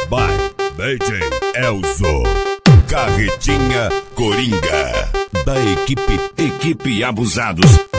by DJ Elzo. Carretinha Coringa, da equipe Abusados.